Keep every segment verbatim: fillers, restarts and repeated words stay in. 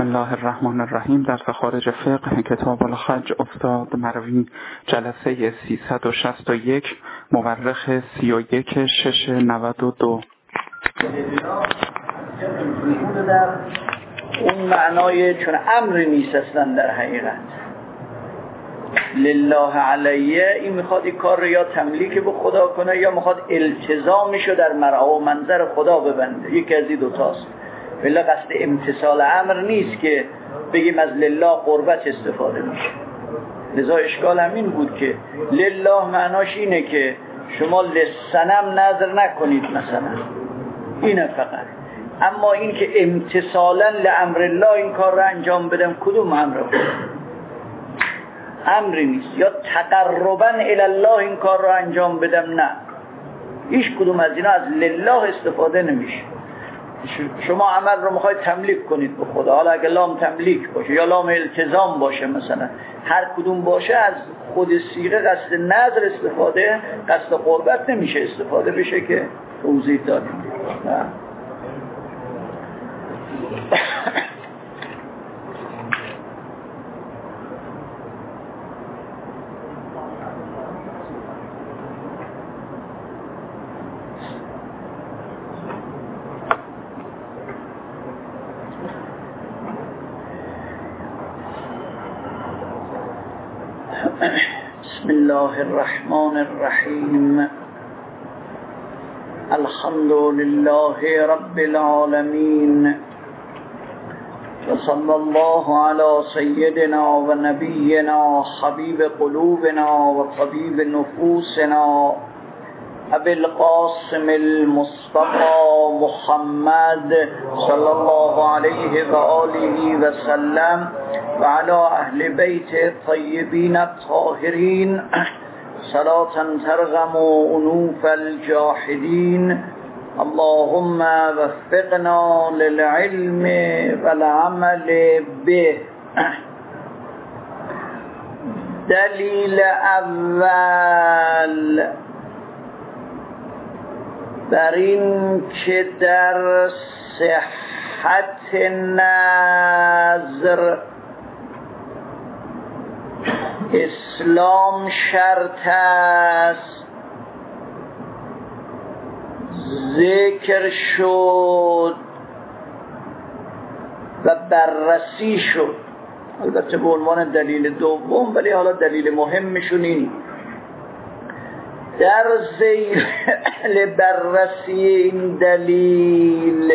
بسم الله الرحمن الرحیم. درس خارج فقه کتاب الحج استاد مروی جلسه سیصد و شصت و یک مورخ سی و یک شش نود و دو. در اون معنای چون امری نیست اصلا در حقیقت لله علیه، این میخواد این کار رو یا تملیک به خدا کنه یا میخواد التزامشو در مرعا و منظر خدا ببنده، یکی از این دوتاست. بله قصد امتثال امر نیست که بگیم از لله قربت استفاده میشه. لذا اشکال همین بود که لله معناش اینه که شما لسنم نظر نکنید مثلا، اینه فقط. اما این که امتثالا لامر الله این کار رو انجام بدم، کدوم امر رو؟ امری نیست. یا تقربا الی الله این کار رو انجام بدم، نه، هیچ کدوم از اینا از لله استفاده نمیشه. شما عمل رو میخواید تملیک کنید به خدا، حالا اگه لام تملیک باشه یا لام التزام باشه مثلا، هر کدوم باشه از خود صیغه قصد نظر استفاده، قصد قربت نمیشه استفاده بشه که توضیح دادیم. بسم الله الرحمن الرحیم. الحمد لله رب العالمین و صلی الله علی سیدنا و نبینا حبیب قلوبنا و طبیب نفوسنا ابی القاسم المصطفى محمد صلی الله علیه و آله و سلم و علی اهل بیت الطیبین الطاهرین صلاة ترغم انوف الجاحدین. اللهم وفقنا للعلم والعمل به. دلیل اول بر این که در صحت نظر اسلام شرط است ذکر شد و بررسی شد، البته به عنوان دلیل دوم، ولی حالا دلیل مهمشون این. در ذیل بررسی این دلیل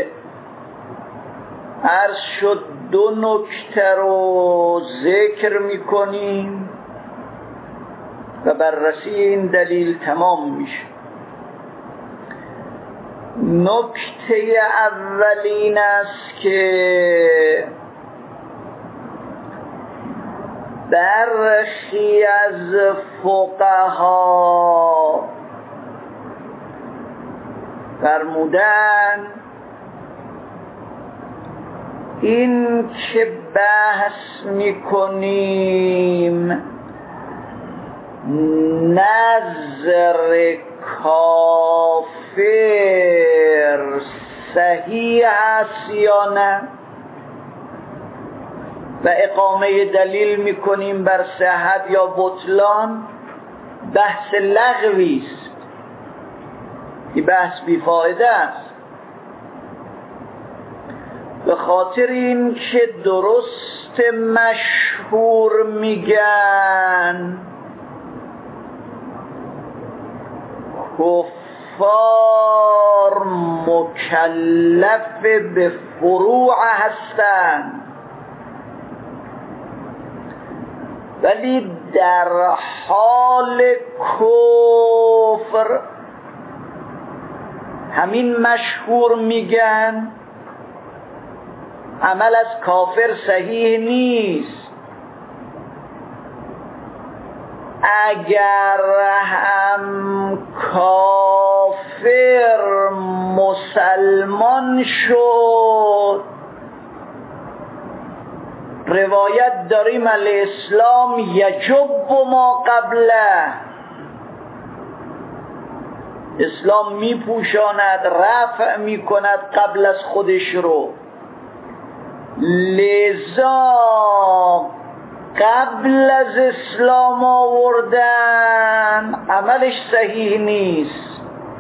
عرض شد دو نکته رو ذکر میکنیم و بررسی این دلیل تمام میشه. نکته اولین است که برخی از فقها فرمودن این که بحث میکنیم نظر کافر صحیح است یا نه، و اقامه دلیل میکنیم بر صحت یا بطلان، بحث لغوی است، این بحث بیفایده است. به خاطر این که درست مشهور میگن کفار مکلف به فروع هستند، ولی در حال کفر همین مشهور میگن عمل از کافر صحیح نیست. اگر هم کافر مسلمان شد، روایت داریم الاسلام یجب ما قبله، اسلام میپوشاند، رفع میکند قبل از خودش رو. لذا قبل از اسلام آوردن عملش صحیح نیست،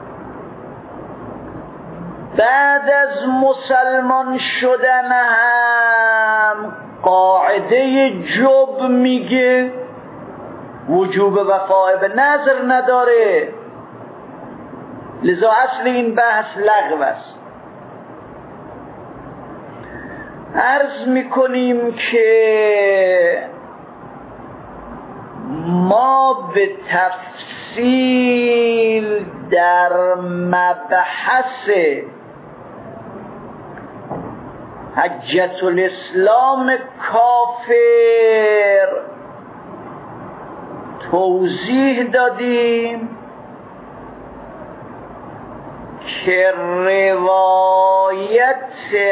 بعد از مسلمان شدن هم قاعده جب میگه وجوب وفا به نظر نداره. لذا اصل این بحث لغو است. عرض میکنیم که ما به تفصیل در مبحث حجة الاسلام کافر توضیح دادیم که روایت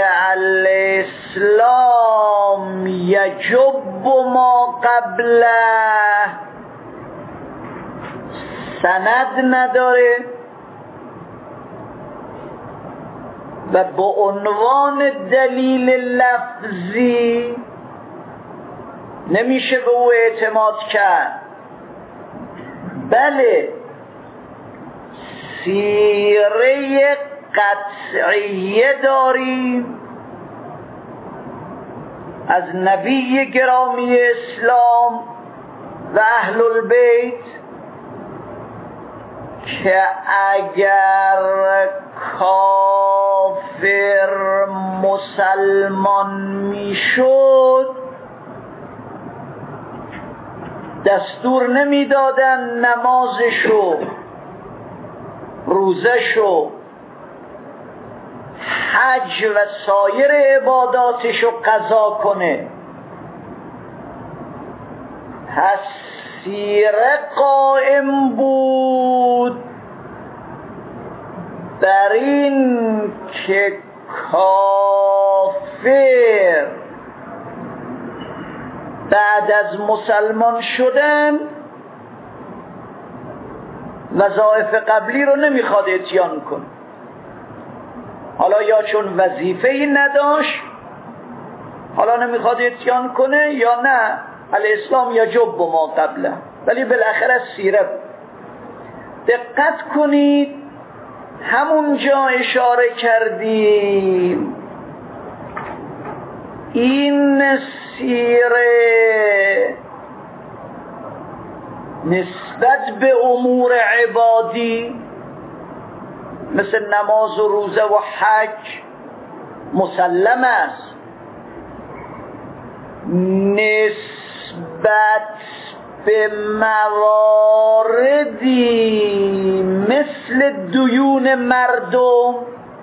الاسلام یجب ما قبله سند نداره و با عنوان دلیل لفظی نمیشه به او اعتماد کرد. بله سیره قطعیه داریم از نبی گرامی اسلام و اهل البیت که اگر کافر مسلمان میشد دستور نمیدادن نمازشو روزشو حج و سایر عباداتشو قضا کنه. پس سیره قائم بود بر این که کافر بعد از مسلمان شدن وظایف قبلی رو نمیخواد اتیان کنه، حالا یا چون وظیفه‌ای نداشت حالا نمیخواد اتیان کنه یا نه الاسلام یجب ما قبله، ولی بالاخره سیره. دقت کنید همونجا اشاره کردیم این سیره نسبت به امور عبادی مثل نماز و روزه و حج مسلم است، نسبت به مواردی مثل دیون مردم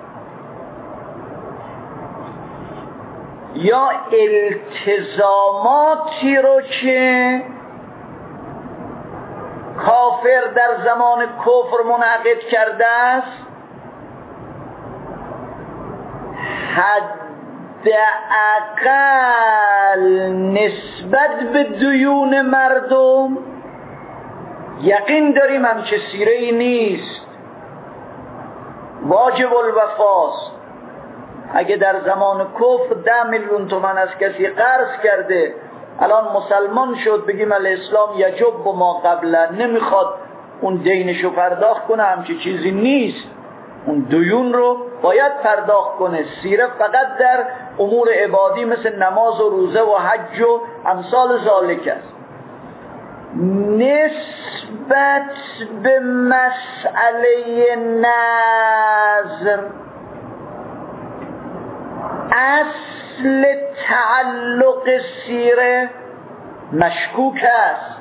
یا التزاماتی رو که کافر در زمان کفر منعقد کرده است حداقل نسبت به دیون مردم یقین داریم همچه سیره ای نیست، واجب الوفاست. اگه در زمان کفر ده میلیون تومان از کسی قرض کرده الان مسلمان شد بگیم الاسلام یجب ما قبله، نمیخواد اون دینشو پرداخت کنه، همچه چیزی نیست، اون دیون رو باید پرداخت کنه. سیره فقط در امور عبادی مثل نماز و روزه و حج و امثال ذالک است. نسبت به مسئله نذر اصل تعلق سیره مشکوک است،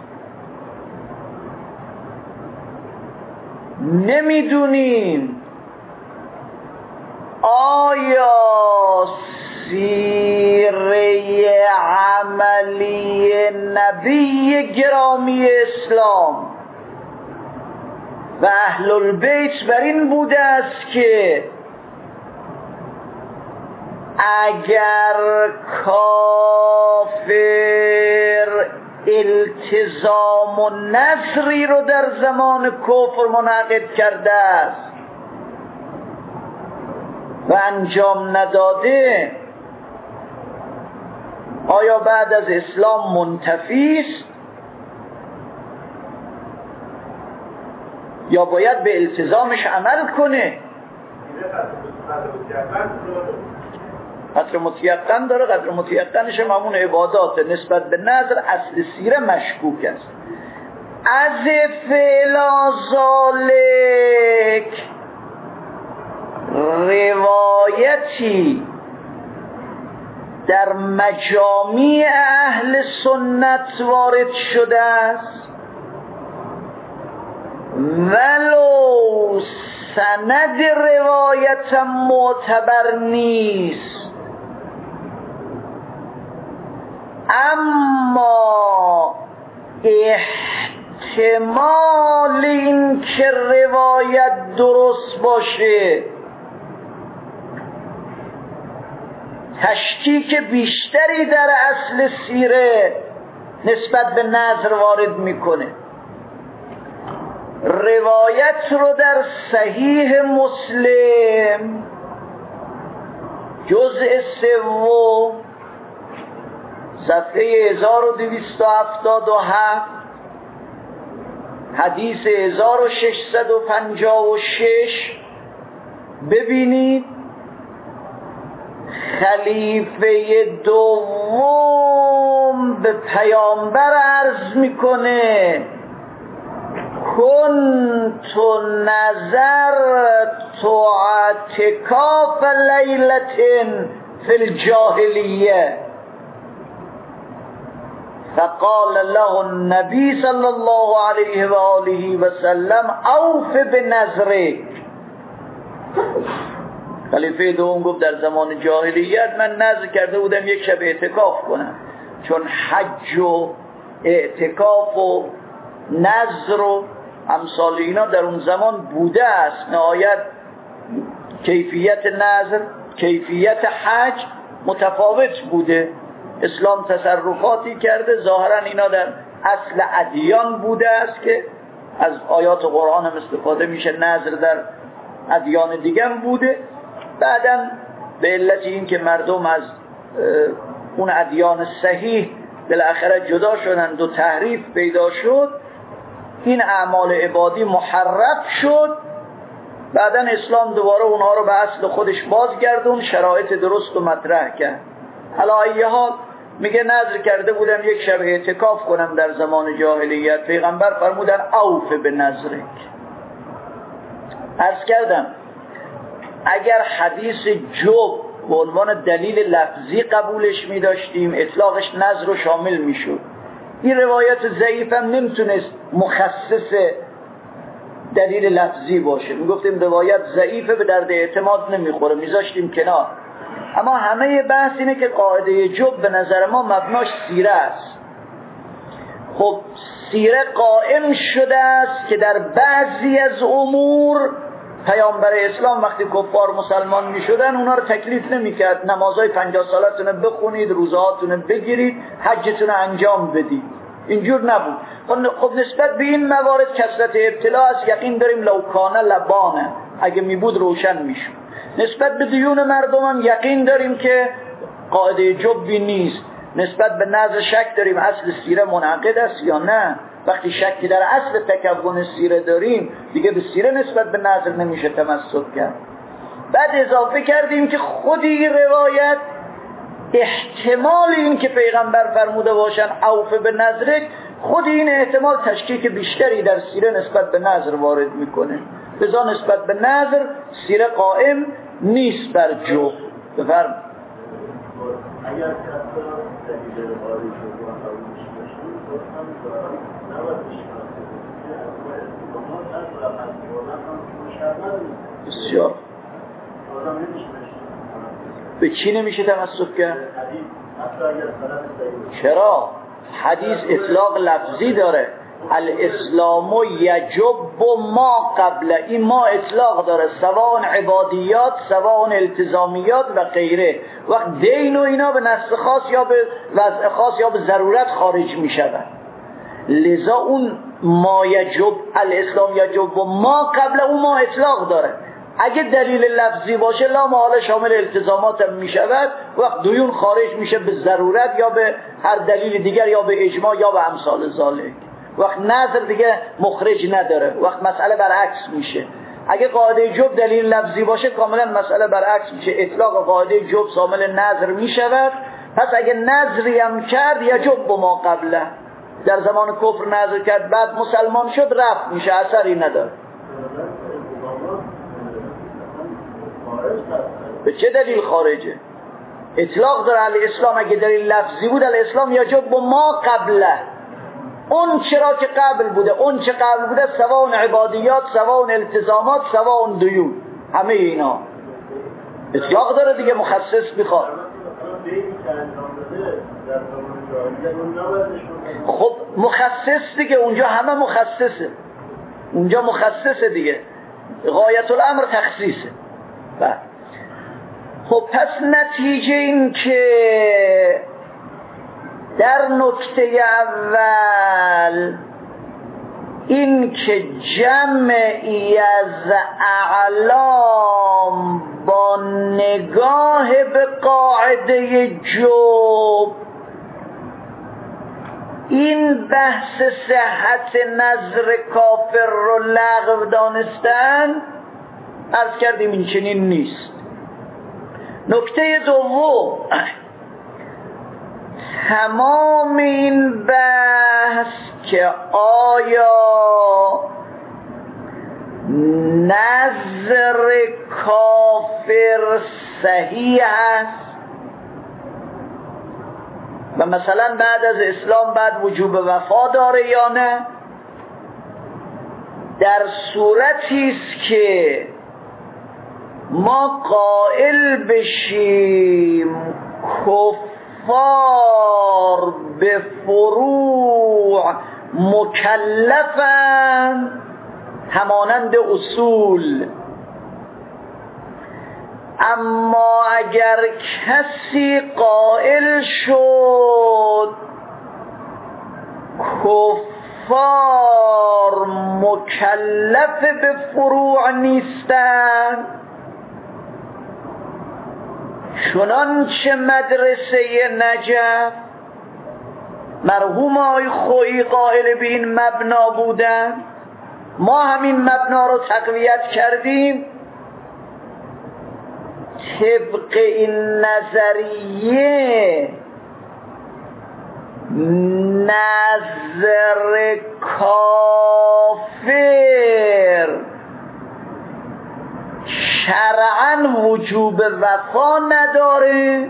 نمیدونیم آیا سیره عملی نبی گرامی اسلام و اهل البیت بر این بوده است که اگر کافر التزام و نذری رو در زمان کفر منعقد کرده است و انجام نداده آیا بعد از اسلام منتفی است یا باید به التزامش عمل کنه؟ قدر متیقن داره. قدر متیقنش همون عبادات نسبت به نظر اصل سیره مشکوک است. از فعلا ذالک روایتی در مجامع اهل سنت وارد شده است ولو سند روایت معتبر نیست، اما احتمال این که روایت درست باشه تشکیک بیشتری در اصل سیره نسبت به نظر وارد میکنه. روایت رو در صحیح مسلم جزء سوم صفحه هزار و دویست و هفتاد و هفت حدیث هزار و ششصد و پنجاه و شش ببینید. خلیفه دوم به پیامبر عرض میکنه كنت نظرت اعتکاف لیلة فی الجاهلیه فقال له النبی صلی الله علیه و آله و سلم اوف بنظرک. خلیفه دوم گفت در زمان جاهلیت من نذر کرده بودم یک شب اعتکاف کنم، چون حج و اعتکاف و نذر و امثال اینا در اون زمان بوده است. نهایت کیفیت نذر کیفیت حج متفاوت بوده. اسلام تصرفاتی کرده، ظاهرا اینا در اصل ادیان بوده است که از آیات قرآن هم استفاده میشه. نذر در ادیان دیگه هم بوده، بعداً به علت این که مردم از اون ادیان صحیح بالاخره جدا شدند و تحریف پیدا شد، این اعمال عبادی محرف شد. بعداً اسلام دوباره اونها رو به اصل خودش بازگردون، شرایط درست و مطرح کرد. علی ای حال میگه نذر کرده بودم یک شب اعتکاف کنم در زمان جاهلیت، پیغمبر فرمودن اوف به نذرک. عرض کردم اگر حدیث جب به عنوان دلیل لفظی قبولش می داشتیم اطلاقش نذر رو شامل می شد. این روایت ضعیف هم نمیتونست مخصص دلیل لفظی باشه، می گفتیم روایت ضعیفه به درد اعتماد نمیخوره، میذاشتیم کنار. اما همه بحث اینه که قاعده جب به نظر ما مبناش سیره است. خب سیره قائم شده است که در بعضی از امور پیامبر اسلام وقتی کفار مسلمان می شدن اونا رو تکلیف نمی کرد. نمازهای پنجاه سالتون بخونید، روزهاتون بگیرید، حجتون انجام بدید، اینجور نبود. خب نسبت به این موارد کثرت ابتلا است، یقین داریم لوکانه لبانه، اگه می بود روشن می شد. نسبت به دیون مردم هم یقین داریم که قاعده جبی نیست. نسبت به نظر شک داریم اصل سیره منعقد است یا نه. وقتی شکی در اصل تکون سیره داریم دیگه به سیره نسبت به نظر نمیشه تمسک کرد. بعد اضافه کردیم که خودی روایت احتمال این که پیغمبر فرموده باشن اوف به نظرک، خود این احتمال تشکیک بیشتری در سیره نسبت به نظر وارد میکنه. لذا نسبت به نظر سیره قائم نیست بر جو. بفرم اگر کسا دلیل روایی شد و قبولش بشید گفتم نباید بسیار به چی نمیشه تمسک کرد؟ چرا؟ حدیث اطلاق لفظی داره. الاسلام یجب ما قبل، این ما اطلاق داره، سواء عبادیات سواء التزامیات و غیره. وقت دین و اینا به نص خاص یا به وضع خاص یا به ضرورت خارج می شود. لذا اون ما یجب الاسلام یجب ما قبل اون ما اطلاق داره. اگه دلیل لفظی باشه لا محاله شامل التزامات هم می شود، وقت دیون خارج میشه به ضرورت یا به هر دلیل دیگر یا به اجماع یا به امثال ذالک. وقت نظر دیگه مخرج نداره، وقت مسئله برعکس میشه. اگه قاعده جب دلیل لفظی باشه کاملا مسئله برعکس میشه، اطلاق قاعده جب شامل نظر میشود. پس اگه نظری هم کرد یجب ما قبله، در زمان کفر نظر کرد بعد مسلمان شد رفت میشه، اثری نداره. به چه دلیل خارجه؟ اطلاق داره علی اسلام. اگه دلیل لفظی بود علی اسلام یجب ما قبله، اون چرا که قبل بوده، اون چه قبل بوده، سواء عبادیات، سواء التزامات، سواء دیون، همه اینا اطلاق داره دیگه، مخصص میخواد. خب مخصص دیگه، اونجا همه مخصصه، اونجا مخصصه دیگه، غایت الامر تخصیصه. بعد خب پس نتیجه این که در نکته اول این که جمعی از اعلام با نگاه به قاعده جب این بحث صحت نظر کافر رو لغو دانستن، عرض کردیم این چنین نیست. نکته دوم، تمام این بحث که آیا نظر کافر صحیح است و مثلا بعد از اسلام بعد وجوب وفا داره یا نه، در صورتی است که ما قائل بشیم کفار به فروع مکلفن همانند اصول، اما اگر کسی قائل شد کفار مکلف به فروع نیستند، چنانچه مدرسه نجف مرحوم آقای خویی قائل به این مبنا بودن، ما همین مبنا رو تقویت کردیم. طبق این نظریه نظر کافر شرعاً وجوب وفا نداره،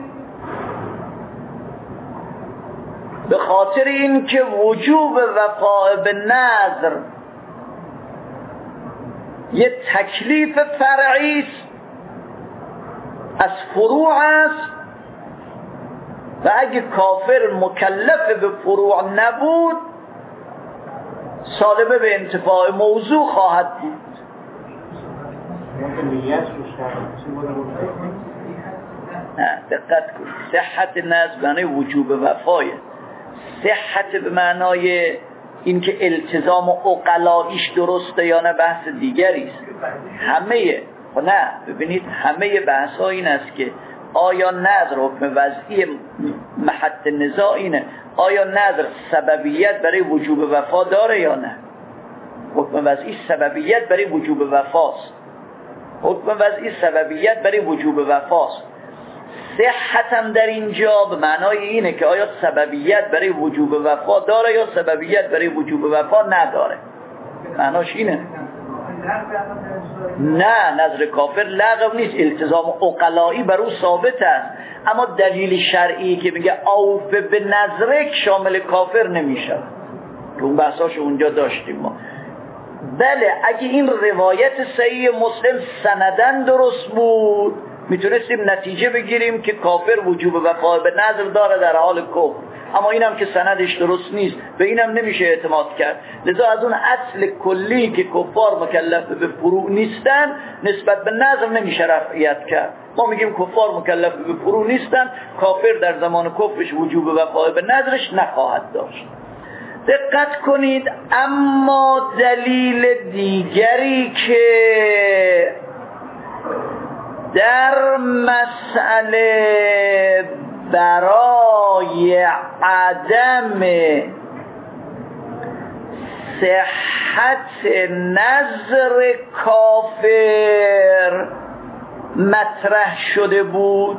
به خاطر این که وجوب وفا به نظر یه تکلیف فرعی است از فروع است و اگه کافر مکلف به فروع نبود سالمه به انتفاع موضوع خواهد بود. نه دقت کن، صحت نظر معنی وجوب وفایه، صحت به معنای این که التزام عقلاییش درسته یا نه بحث دیگری است. همه نه ببینید همه بحث ها این است که آیا نظر حکم وضعی محط نزاع اینه، آیا نظر سببیت برای وجوب وفا داره یا نه. حکم وضعی سببیت برای وجوب وفاست، حکم وضعی سببیت برای وجوب وفاست. صحت هم در اینجا به معنای اینه که آیا سببیت برای وجوب وفا داره یا سببیت برای وجوب وفا نداره. معناش اینه. نه نظر کافر لغو نیست، التزام عقلایی بر او ثابت است، اما دلیل شرعی که میگه اوف به نظرک شامل کافر نمیشه. اون بحثاشو اونجا داشتیم ما. بله اگه این روایت صحیح مسلم سندن درست بود میتونستیم نتیجه بگیریم که کافر وجوب وفا به نظر داره در حال کفر، اما اینم که سندش درست نیست به اینم نمیشه اعتماد کرد. لذا از اون اصل کلی که کفار مکلف به فروع نیستن نسبت به نظر نمیشه رفعیت کرد. ما میگیم کفار مکلف به فروع نیستن، کافر در زمان کفرش وجوب وفا به نظرش نخواهد داشت. دقت کنید. اما دلیل دیگری که در مسئله برای عدم صحت نظر کافر مطرح شده بود،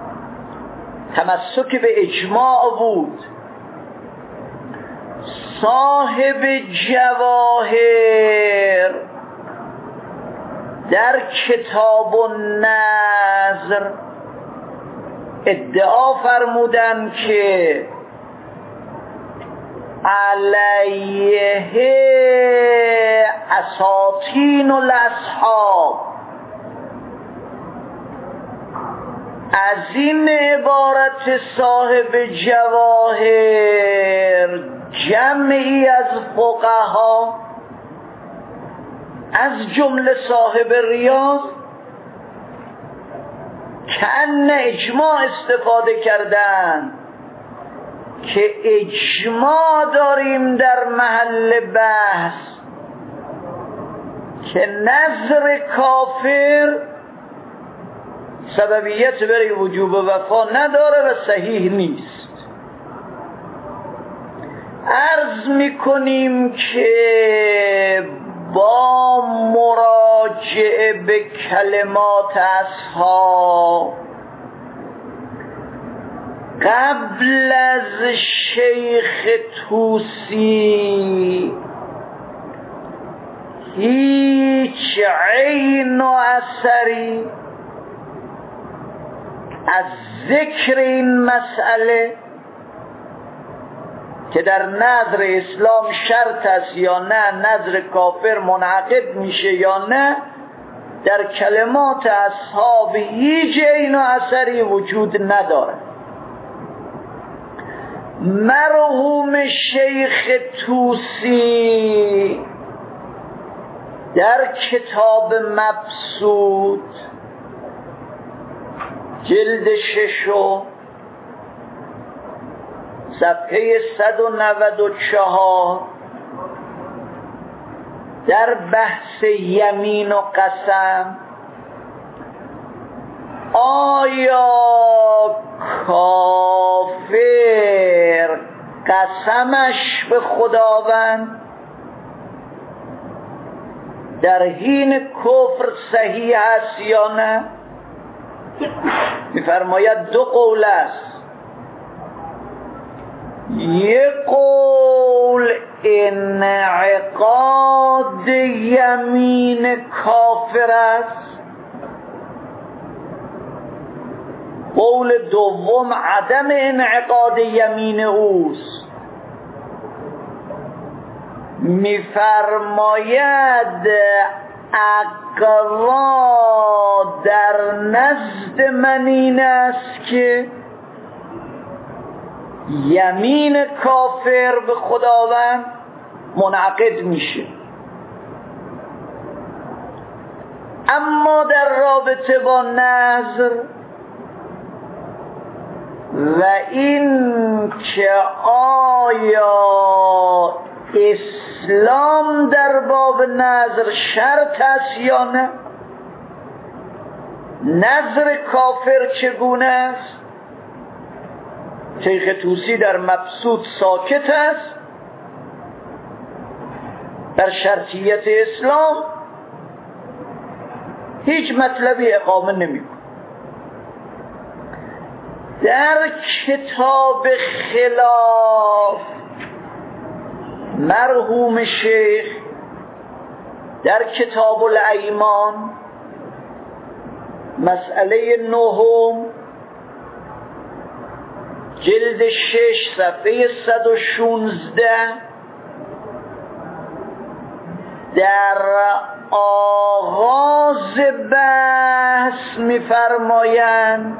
تمسک به اجماع بود. صاحب جواهر در کتاب النظر ادعا فرمودن که علیه اساطین الاصحاب، از این عبارت صاحب جواهر جمعی از فقها از جمله صاحب ریاض کأن اجماع استفاده کردن که اجماع داریم در محل بحث که نظر کافر سببیت برای وجوب وفا نداره و صحیح نیست. عرض میکنیم که با مراجعه به کلمات اصحاب قبل از شیخ طوسی هیچ عین و اثری از ذکر این مسئله که در نظر اسلام شرط است یا نه، نظر کافر منعقد میشه یا نه، در کلمات اصحاب هیچ عین و اثری وجود نداره. مرحوم شیخ طوسی در کتاب مبسوط جلد ششو صفحه صد و نود و چهار در بحث یمین و قسم، آیا کافر قسمش به خداوند در حین کفر صحیح است یا نه؟ می‌فرماید دو قول است. یک قول انعقاد یمین کافر است، قول دوم عدم انعقاد یمین اوست. می‌فرماید اقوا در نزد من این است که یمین کافر به خداوند منعقد میشه، اما در رابطه با نظر و این که آیا اسلام در باب نظر شرط است یا نه، نظر کافر چگونه است، شیخ طوسی در مبسوط ساکت است. در شرطیت اسلام هیچ مطلبی اقامه نمی‌کند. در کتاب خلاف مرحوم شیخ در کتاب الایمان مسئله نهم جلد شش صفحه صد و شانزده در آغاز بحث می‌فرمایند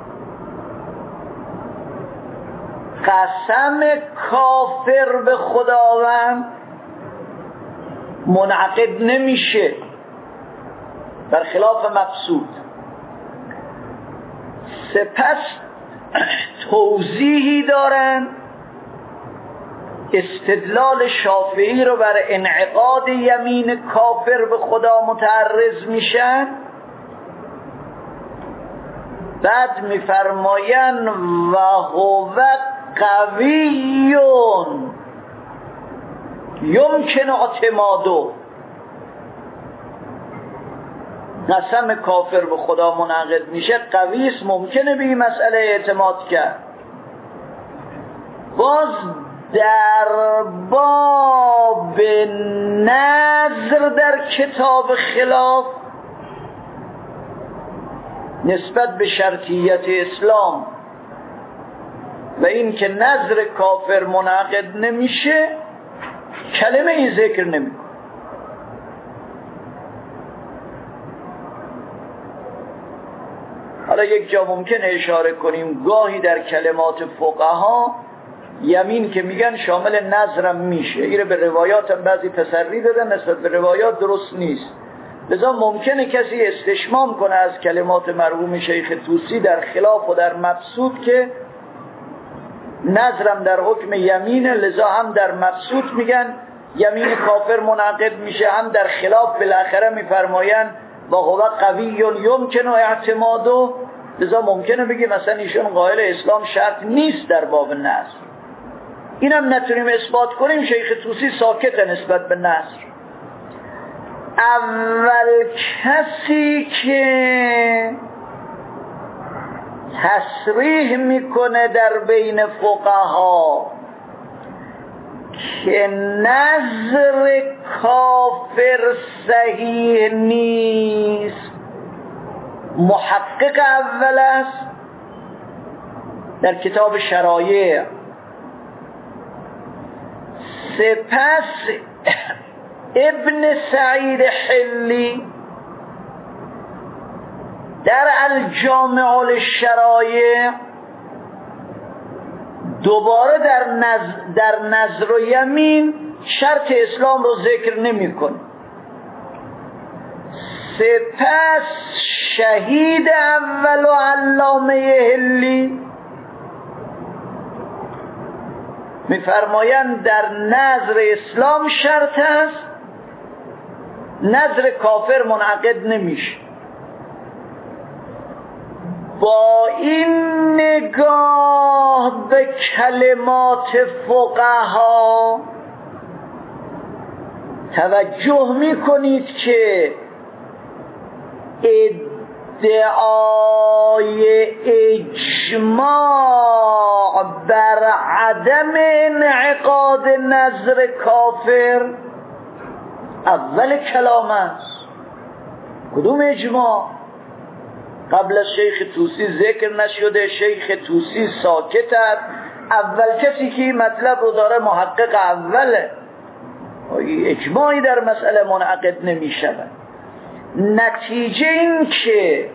قسم کافر به خداوند منعقد نمیشه، برخلاف مبسوط. سپس توضیحی دارن استدلال شافعی رو بر انعقاد یمین کافر به خدا متعرض میشن بعد میفرماین و هو قویون یمکن اعتمادو. قسم کافر به خدا منعقد میشه، قوی است، ممکنه به این مسئله اعتماد کرد. باز در باب نظر در کتاب خلاف نسبت به شرطیت اسلام و این که نظر کافر منعقد نمیشه کلمه ای ذکر نمیکنه. حالا یک جا ممکنه اشاره کنیم، گاهی در کلمات فقها یمین که میگن شامل نظرم میشه، این به روایات هم بعضی تسری دادن، نسبت به روایات درست نیست. لذا ممکنه کسی استشمام کنه از کلمات مرحوم شیخ طوسی در خلاف و در مبسوط که نظرم در حکم یمینه، لذا هم در مبسوط میگن یمین کافر منعقد میشه، هم در خلاف بالاخره میفرماین و هو قوی یمکن اعتمادو. لذا ممکنه بگی مثلا ایشون قائل اسلام شرط نیست در باب نظر. اینم نتونیم اثبات کنیم. شیخ طوسی ساکت نسبت به نظر. اول کسی که تصریح میکنه در بین فقها که نظر کافر صحیح نیست، محقق اول است در کتاب شرایع، سپس ابن سعید حلی در الجامع للشرایع دوباره در نظر, در نظر و یمین شرط اسلام رو ذکر نمی کن. سپس شهید اول و علامه حلی میفرمایند در نظر اسلام شرط است، نظر کافر منعقد نمیشه. با این نگاه به کلمات فقها توجه میکنید که ادعای اجماع بر عدم انعقاد نظر کافر اول کلام است. کدوم اجماع؟ قبل از شیخ طوسی ذکر نشده، شیخ طوسی ساکت است. اول کسی که مطلب رو داره محقق اوله. اجماعی در مسئله منعقد نمی شود. نتیجه این که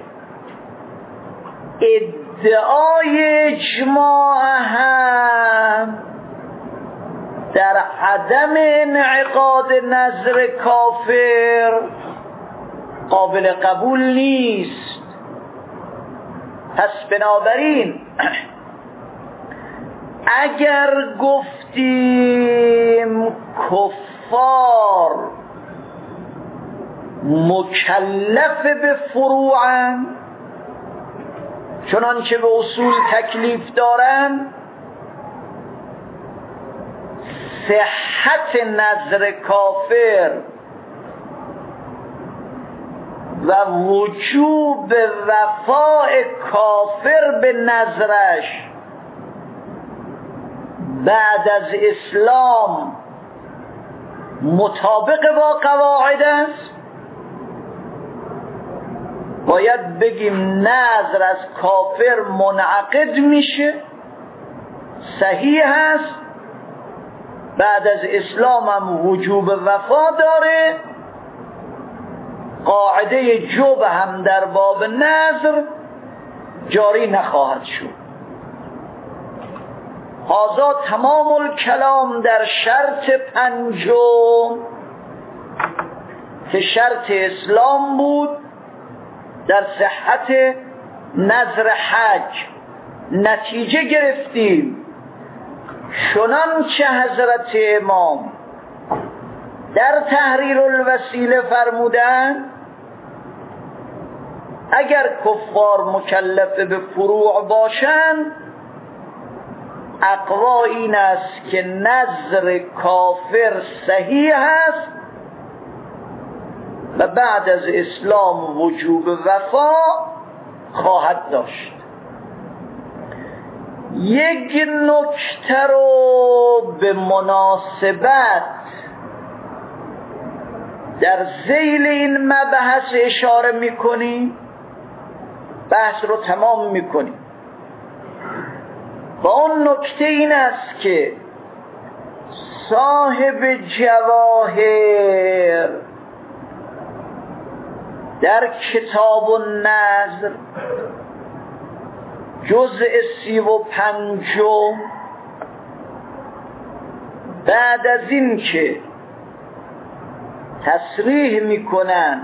ادعای اجماع هم در عدم انعقاد نظر کافر قابل قبول نیست. پس بنابراین اگر گفتیم کفار مکلف به فروعن چنانچه به اصول تکلیف دارن، صحت نظر کافر و وجوب وفاء کافر به نظرش بعد از اسلام مطابق با قواعد است. باید بگیم نظر از کافر منعقد میشه، صحیح هست، بعد از اسلام هم وجوب وفا داره. قاعده جوب هم در باب نظر جاری نخواهد شد. هذا تمام الکلام در شرط پنجم که شرط اسلام بود در صحت نظر حج. نتیجه گرفتیم چنانچه حضرت امام در تحریر الوسیله فرمودند اگر کفار مکلف به فروع باشند، اقوا این است که نظر کافر صحیح است و بعد از اسلام وجوب وفا خواهد داشت. یک نکته رو به مناسبت در ذیل این مبحث اشاره میکنیم، بحث رو تمام میکنیم. و اون نکته این است که صاحب جواهر در کتاب النذر جزء سی و پنجم بعد از این که تصریح میکنن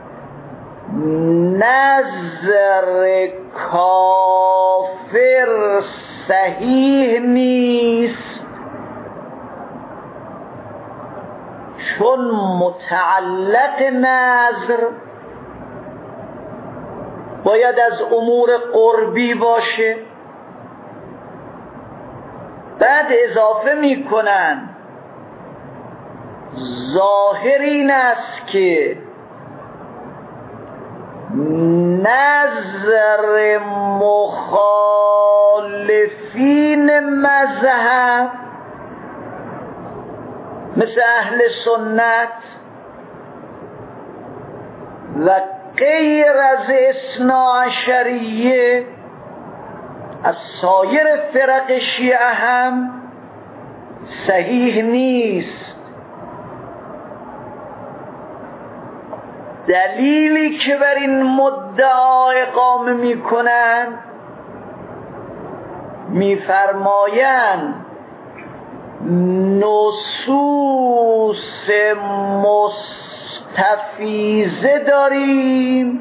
نظر کافر صحیح نیست چون متعلق نظر باید از امور قربی باشه. بعد اضافه میکنن ظاهر این است که نظر مخالفین مذهب مثل اهل سنت و غیر از اثنا عشریه از سایر فرق شیعه هم صحیح نیست. دلیلی که بر این مدعا اقامه میکنن میفرمایند نصوص مستفیضه داریم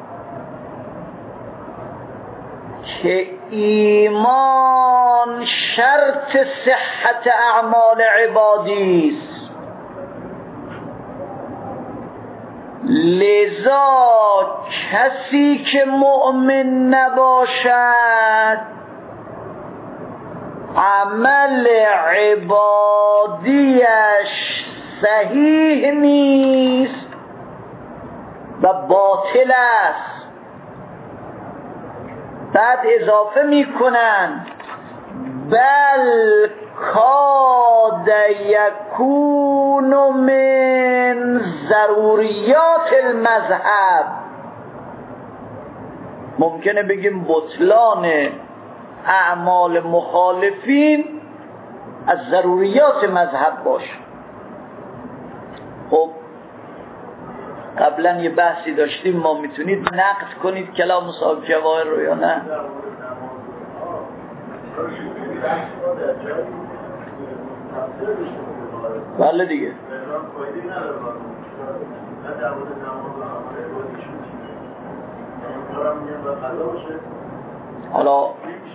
که ایمان شرط صحت اعمال عبادی است، لذا کسی که مؤمن نباشد عمل عبادیش صحیح نیست و باطل است. بعد اضافه میکنن بل کاد یکون من ضروریات المذهب. ممکنه بگیم بطلان اعمال مخالفین از ضروریات مذهب باشه. خب قبلا یه بحثی داشتیم، ما میتونید نقد کنید کلام صاحب جواهر رو یا نه؟ بله دیگه. حالا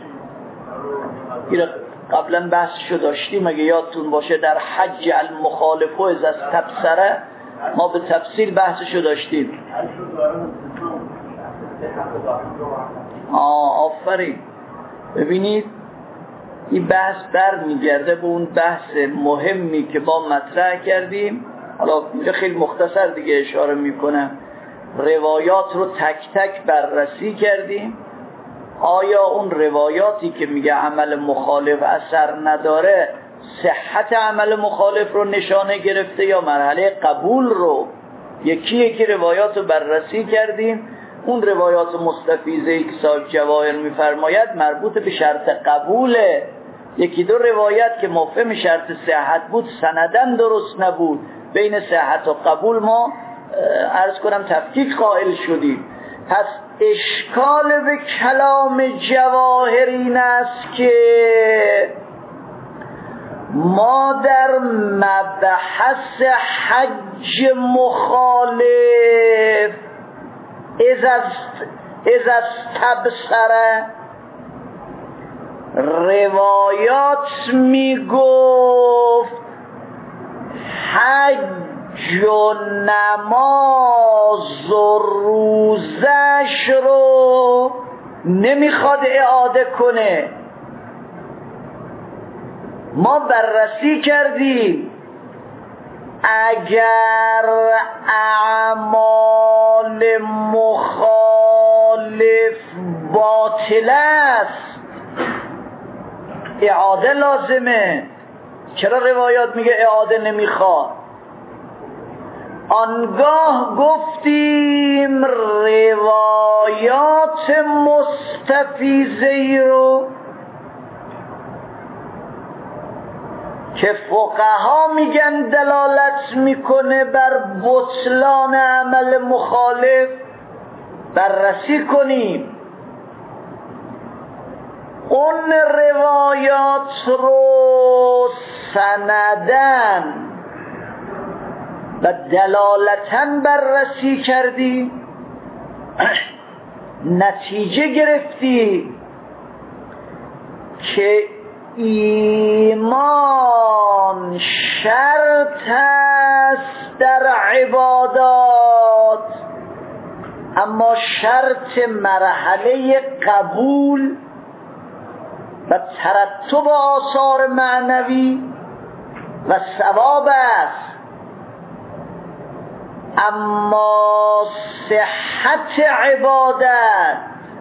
قبلا بحثشو داشتیم اگه یادتون باشه در حج المخالفو از تبصره ما به تفصیل بحثشو داشتیم. آه آفرین. ببینید این بحث بر میگرده به اون بحث مهمی که با مطرح کردیم. حالا اینجا خیلی مختصر دیگه اشاره میکنم. روایات رو تک تک بررسی کردیم. آیا اون روایاتی که میگه عمل مخالف اثر نداره صحت عمل مخالف رو نشانه گرفته یا مرحله قبول رو؟ یکی یکی روایات رو بررسی کردیم. اون روایات مستفیضه‌ای که صاحب جواهر میفرماید مربوط به شرط قبوله. یکی دو روایت که مفهم شرط صحت بود سندن درست نبود. بین صحت و قبول ما عرض کنم تفکیک قائل شدیم. پس اشکال به کلام جواهر این است که ما در مبحث حج مخالف از از تبصره روایات می گفت حج جو نماز و روزش رو نمیخواد اعاده کنه. ما بررسی کردیم اگر اعمال مخالف باطل است اعاده لازمه. چرا روایات میگه اعاده نمیخواد؟ آنگاه گفتیم روایات مستفیضه‌ای رو که فقها میگن دلالت میکنه بر بطلان عمل مخالف بررسی کنیم. اون روایات رو سندن و دلالتاً بررسی کردی، نتیجه گرفتی که ایمان شرط است در عبادات، اما شرط مرحله قبول و ترتب آثار معنوی و ثواب است. اما صحت عبادت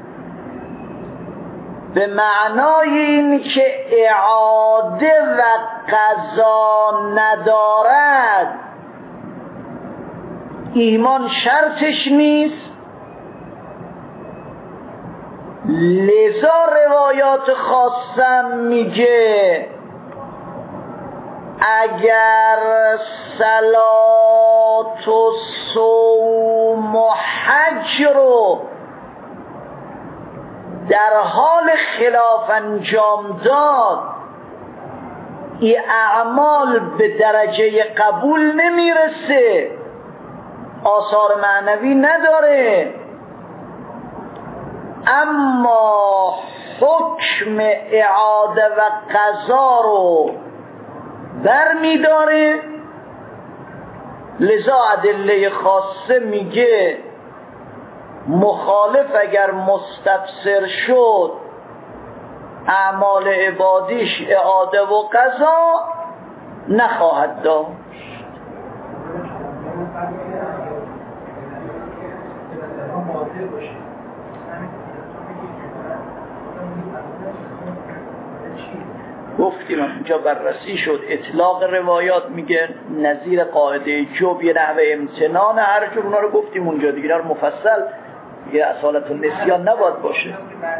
به معنای این که اعاده و قضا ندارد ایمان شرطش نیست. لذا روایات خاصم میگه اگر صلات و صوم و حج رو در حال خلاف انجام داد این اعمال به درجه قبول نمیرسه، آثار معنوی نداره، اما حکم اعاده و قضا رو برمی داره. لذا ادله خاصه میگه مخالف اگر مستفسر شد اعمال عبادیش اعاده و قضا نخواهد داشت. گفتیم اینجا بررسی شد اطلاق روایات میگه نظیر قاعده جب یه نحوه امتنان هر جور، اونا رو گفتیم اونجا دیگه، رو مفصل دیگه اصالت النسیان نباید باشه.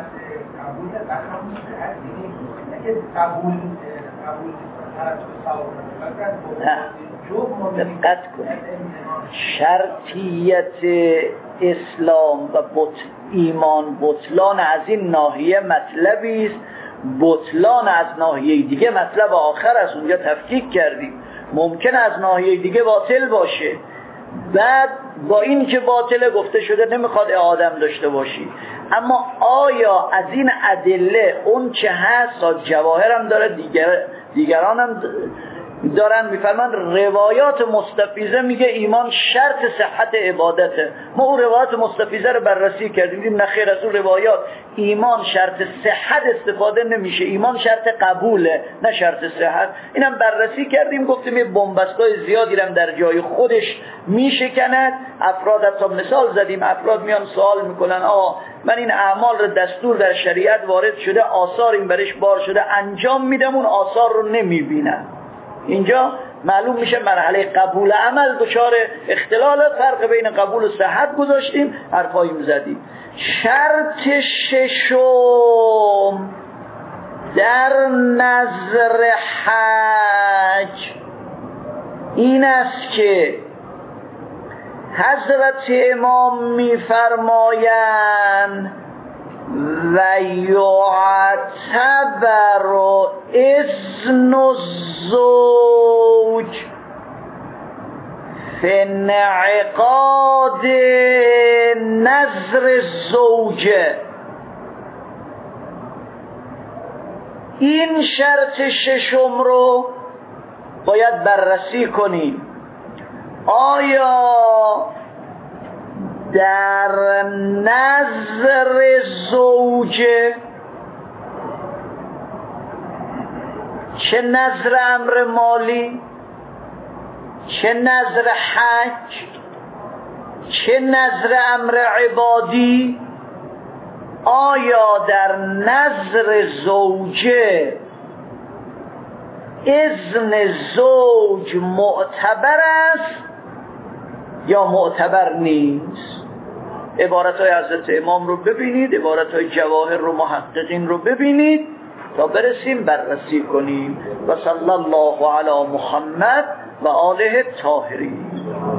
نه دقت کنید، شرطیت اسلام و بط ایمان بطلان از این ناحیه مطلبی است، بطلان از ناحیه دیگه مطلب آخر است. اونجا تفکیک کردیم ممکن از ناحیه دیگه باطل باشه، بعد با این که باطله گفته شده نمیخواد اعاده داشته باشی. اما آیا از این ادله اون چه هست جواهر هم داره، دیگر دیگران هم دارن میفرمند روایات مستفیضه میگه ایمان شرط صحت عبادته. ما اون روایات مستفیضه رو بررسی کردیم، دیدیم نه خیر، از اون روایات ایمان شرط صحت استفاده نمیشه، ایمان شرط قبوله نه شرط صحت. اینم بررسی کردیم، گفتیم یه بنبستای زیادی هم در جای خودش میشکند. افراد حتی مثال زدیم، افراد میان سوال میکنن آه من این اعمال رو دستور در شریعت وارد شده، آثار این برش بار شده، انجام میدم اون آثار رو نمیبینن. اینجا معلوم میشه مرحله قبول عمل دچار اختلال، فرق بین قبول و صحت گذاشتیم، حرفاییم زدیم. شرط ششم در نظر حج این است که حضرت امام میفرمایند و یعتبر اذن الزوج فی انعقاد نظر الزوجه. این شرط ششم رو باید بررسی کنیم. آیا در نظر زوجه، چه نظر امر مالی، چه نظر حج، چه نظر امر عبادی، آیا در نظر زوجه اذن زوج معتبر است یا معتبر نیست؟ عبارتهای حضرت امام رو ببینید، عبارتهای جواهر رو، محققین رو ببینید تا برسیم بررسی کنیم. و صلی الله علی محمد و آله الطاهرین.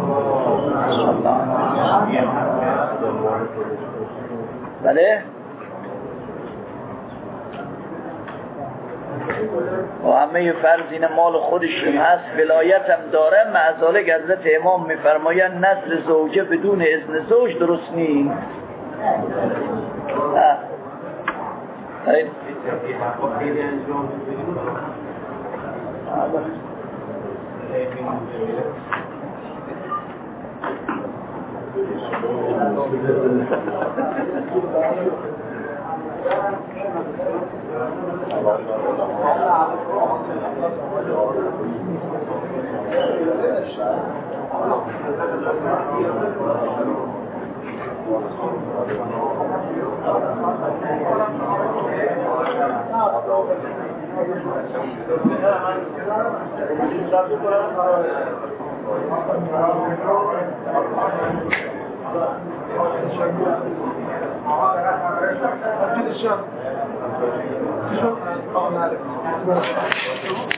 بله و همه فرزین مال خودشون هست، ولایت هم داره، معذالک حضرت امام میفرماین نظر زوجه بدون اذن زوج درست نیست. Şöyle